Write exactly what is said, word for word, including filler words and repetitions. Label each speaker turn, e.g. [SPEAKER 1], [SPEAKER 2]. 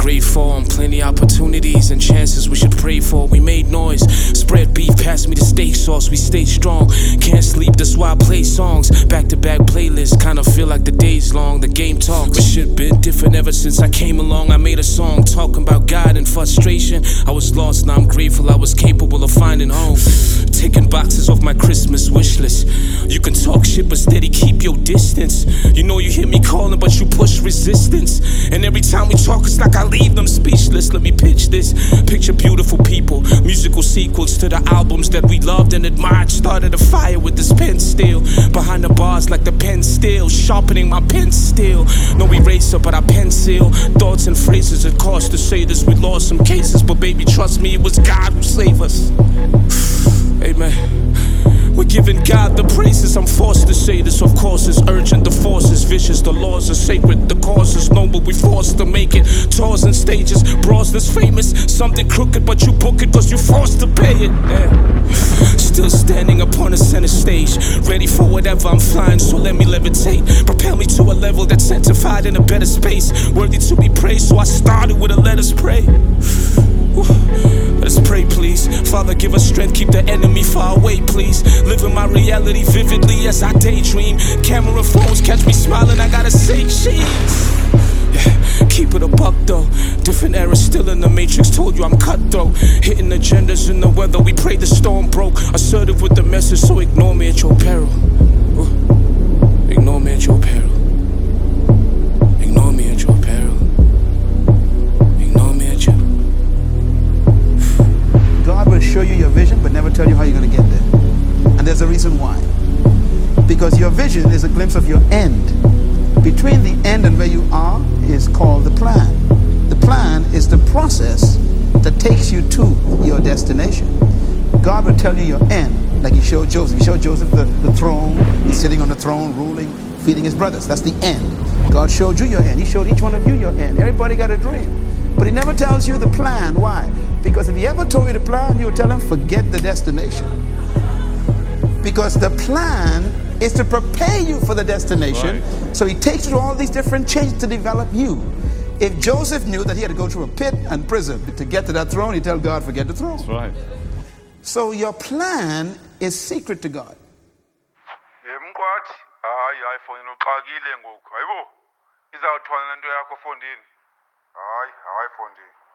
[SPEAKER 1] grateful on plenty opportunities and chances we should pray for. We made noise, spread beef, pass me the steak sauce. We stay strong, can't sleep, that's why I play songs. Back to back playlists, kinda feel like the day's long. The game talks, but shit been different ever since I came along. I made a song talking about God and frustration. I was lost, now I'm grateful I was capable of finding home. Taking boxes off my Christmas wish list. You can talk shit but steady keep your distance. You know you hear me calling but you push resistance. And every time we talk it's like I leave them speechless. Let me pitch this. Picture beautiful people, musical sequels to the albums that we loved and admired. Started a fire with this pen still. Behind the bars like the pen still. Sharpening my pen still. No eraser but I pencil. Thoughts and phrases it cost to say this. We lost some cases but baby trust me it was God who saved us. Amen. We're giving God the praises. I'm forced to say this. Of course it's urgent. The force is vicious. The laws are sacred. The cause is noble. We forced to make it. Tours and stages. Bras that's famous. Something crooked but you book it cause you forced to pay it. Yeah. Still standing upon a center stage. Ready for whatever I'm flying so let me levitate. Propel me to a level that's sanctified in a better space. Worthy to be praised so I started with a let us pray. Let's pray please. Father give us strength, keep the enemy far away please. Living my reality vividly as I daydream. Camera phones catch me smiling, I gotta say cheese. Yeah, keep it a buck though. Different era still in the matrix, told you I'm cutthroat. Hitting agendas in the weather, we pray the storm broke. Assertive with the message, so ignore me at your peril. Ooh. Ignore me at your peril. Ignore me at your peril. Ignore me at your
[SPEAKER 2] God will show you your vision but never tell you how you're going to get there. And there's a reason why. Because your vision is a glimpse of your end. Between the end and where you are is called the plan. The plan is the process that takes you to your destination. God will tell you your end, like he showed Joseph. He showed Joseph the, the throne. He's sitting on the throne, ruling, feeding his brothers. That's the end. God showed you your end. He showed each one of you your end. Everybody got a dream. But he never tells you the plan. Why? Because if he ever told you the plan, you would tell him, forget the destination. Because the plan is to prepare you for the destination. Right. So he takes you to all these different changes to develop you. If Joseph knew that he had to go through a pit and prison to get to that throne, he'd tell God, forget the throne.
[SPEAKER 3] That's right.
[SPEAKER 2] So your plan is secret to God.
[SPEAKER 4] Hayi hayi fondini.